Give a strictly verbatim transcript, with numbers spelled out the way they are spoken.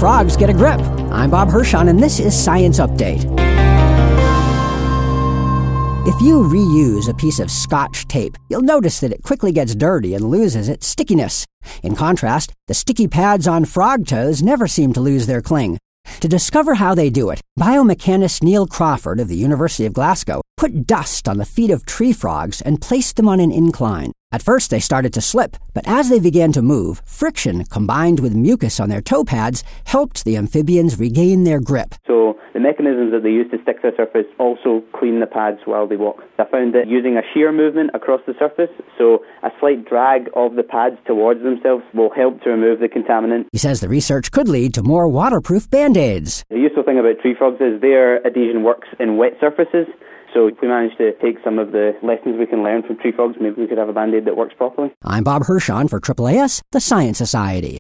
frogs get a grip. I'm Bob Hirschon, and this is Science Update. If you reuse a piece of Scotch tape, you'll notice that it quickly gets dirty and loses its stickiness. In contrast, the sticky pads on frog toes never seem to lose their cling. To discover how they do it, biomechanist Neil Crawford of the University of Glasgow put dust on the feet of tree frogs and placed them on an incline. At first they started to slip, but as they began to move, friction combined with mucus on their toe pads helped the amphibians regain their grip. So the mechanisms that they use to stick to the surface also clean the pads while they walk. I found that using a shear movement across the surface, so a slight drag of the pads towards themselves, will help to remove the contaminant. He says the research could lead to more waterproof Band-Aids. The useful thing about tree frogs is their adhesion works in wet surfaces. So if we manage to take some of the lessons we can learn from tree frogs, maybe we could have a Band-Aid that works properly. I'm Bob Hirschon for A A A S, the Science Society.